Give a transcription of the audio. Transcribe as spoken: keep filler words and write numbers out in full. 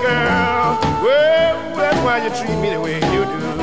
girl. Well, that's why you treat me the way you do.